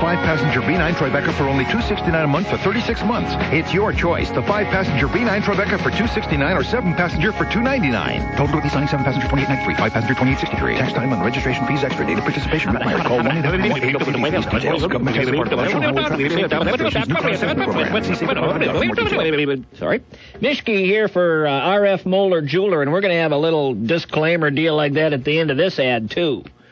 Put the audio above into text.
5-passenger B9 Tribeca for only $269 a month for 36 months. It's your choice. The 5-passenger B9 Tribeca for $269 or 7-passenger for $299. Total with signing 7-passenger $28.93, 5-passenger $28.63. Tax time on registration fees extra. Data participation required. Call 1-800-888 details. Government has Sorry. Mishke here for RF Moeller Jeweler, and we're going to have a little disclaimer deal like that at the end of this ad, too.